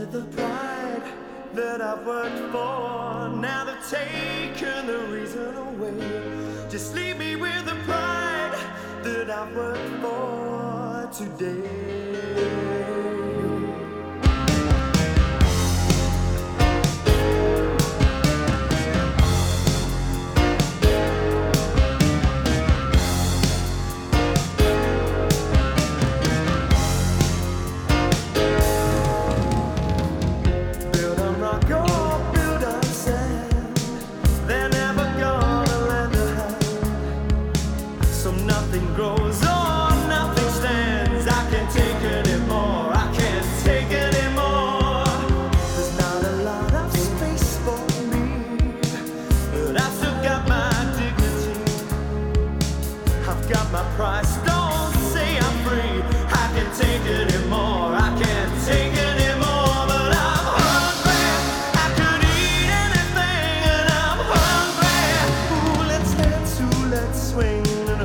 with the pride that I've worked for. Now they've taken the reason away. Just leave me with the pride that I've worked for today. Nothing grows on, nothing stands. I can't take anymore, I can't take anymore. There's not a lot of space for me, but I've still got my dignity. I've got my price, don't say I'm free. I can't take anymore, I can't take anymore. But I'm hungry, I could eat anything. And I'm hungry, ooh, let's dance, ooh, let's swing.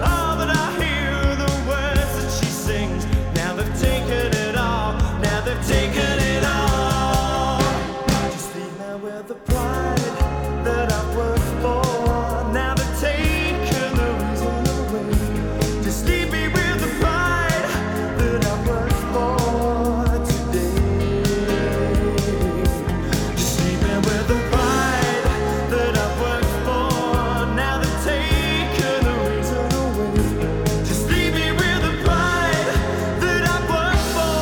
Taken it all. Just leave me with the pride that I've worked for. Now they've taken the reason away. Just leave me with the pride that I've worked for today. Just leave me with the pride that I've worked for. Now they've taken the reason away. Just leave me with the pride that I've worked for.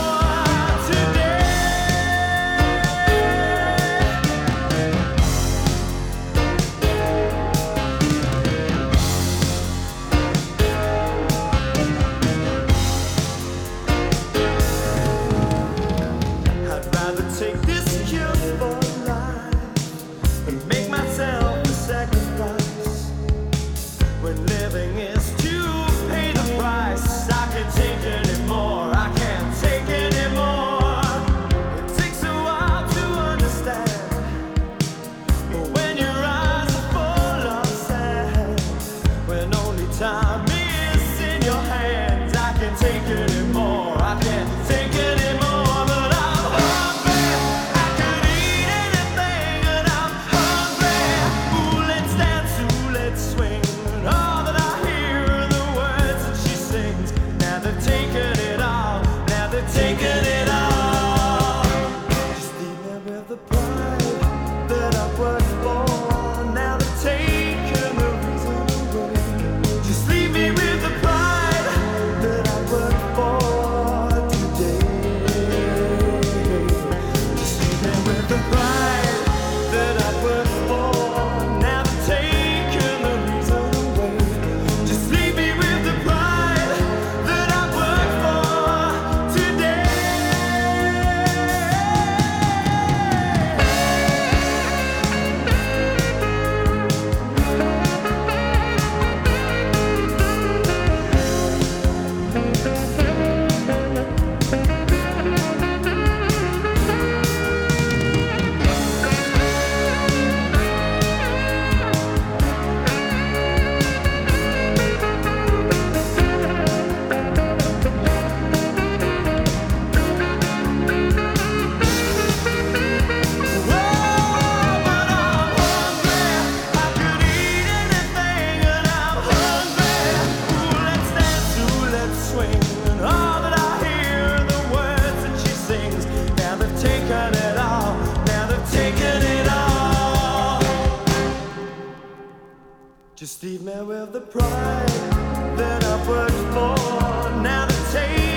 Take this cure for life and make myself a sacrifice. When living is to pay the price, I can't take anymore, I can't take anymore. It takes a while to understand, but when your eyes are full of sand, when only time is in your hands, I can't take anymore, I can't take anymore. Taking it all. Just leave me with the pride that I've worked for. Now they've taken the reason away. Just leave me with the pride that I've worked for today. Just leave me with the pride that I've worked for. Now they've taken the reason away. Just leave me with the pride that I've worked for. Just leave me with the pride that I've worked for. Now the taste